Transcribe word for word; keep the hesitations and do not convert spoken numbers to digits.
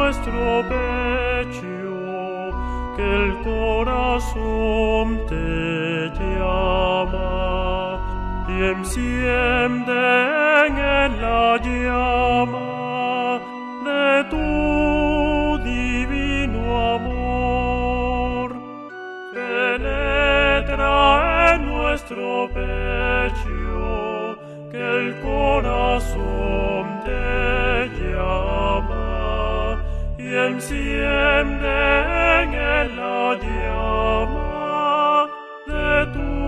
nuestro pecho, que el corazón te llama, y encienden en la llama de tu divino amor. Penetra en nuestro pecho, que el corazón te llama, y encienden en la llama de tu